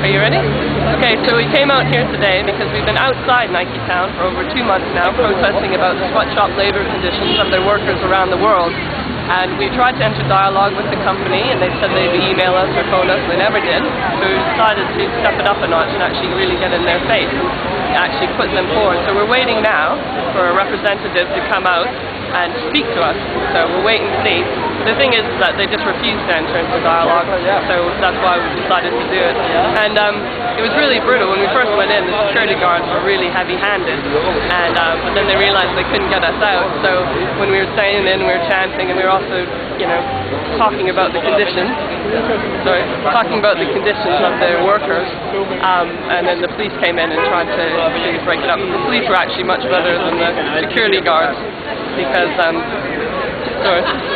Are you ready? Okay, so we came out here today because we've been outside Nike Town for over 2 months now protesting about the sweatshop labor conditions of their workers around the world. And we tried to enter dialogue with the company and they said they'd email us or phone us, they never did. So we decided to step it up a notch and actually really get in their face and actually put them forward. So we're waiting now for a representative to come out and speak to us. So we'll wait and see. The thing is that they just refused to enter into dialogue, so that's why we decided to do it. And it was really brutal. When we first went in, the security guards were really heavy-handed, and but then they realized they couldn't get us out. So when we were staying in, we were chanting, and we were also, talking about the conditions. Talking about the conditions of the workers. And then the police came in and tried to break it up. The police were actually much better than the security guards because.